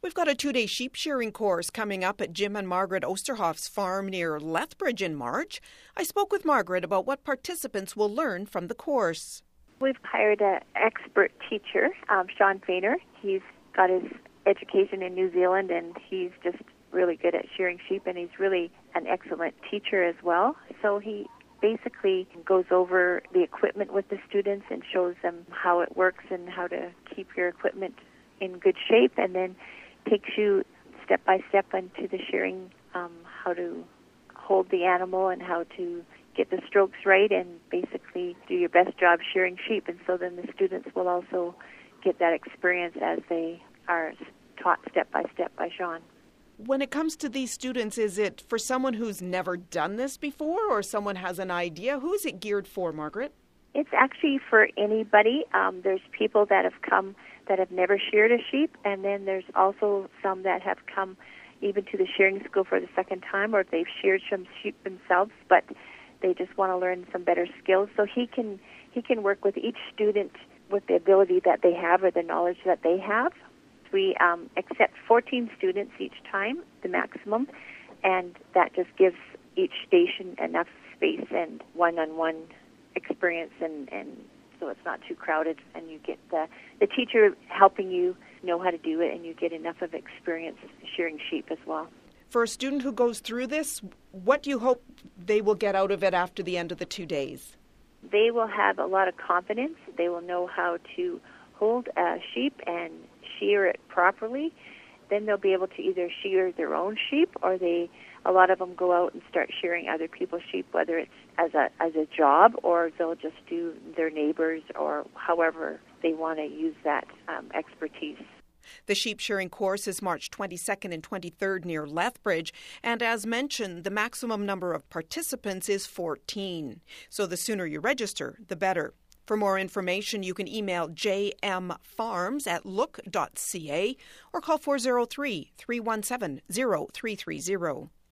We've got a 2-day sheep shearing course coming up at Jim and Margaret Osterhoff's farm near Lethbridge in March. I spoke with Margaret about what participants will learn from the course. We've hired an expert teacher, Sean Fainer. He's got his education in New Zealand, and he's just really good at shearing sheep, and he's really an excellent teacher as well. So he basically goes over the equipment with the students and shows them how it works and how to keep your equipment in good shape, and then takes you step by step into the shearing, how to hold the animal and how to get the strokes right and basically do your best job shearing sheep. And so then the students will also get that experience as they are taught step by Sean. When it comes to these students, is it for someone who's never done this before or someone has an idea? Who is it geared for, Margaret? It's actually for anybody. There's people that have come that have never sheared a sheep, and then there's also some that have come even to the shearing school for the second time, or they've sheared some sheep themselves, but they just want to learn some better skills. So he can work with each student with the ability that they have or the knowledge that they have. We accept 14 students each time, the maximum, and that just gives each station enough space and one-on-one experience, and so it's not too crowded, and you get the teacher helping you know how to do it, and you get enough of experience shearing sheep as well. For a student who goes through this, what do you hope they will get out of it after the end of the 2 days? They will have a lot of confidence. They will know how to hold a sheep and shear it properly. Then they'll be able to either shear their own sheep, or a lot of them go out and start shearing other people's sheep, whether it's as a job, or they'll just do their neighbors, or however they want to use that expertise. The sheep shearing course is March 22nd and 23rd near Lethbridge, and as mentioned, the maximum number of participants is 14. So the sooner you register, the better. For more information, you can email jmfarms@look.ca or call 403-317-0330.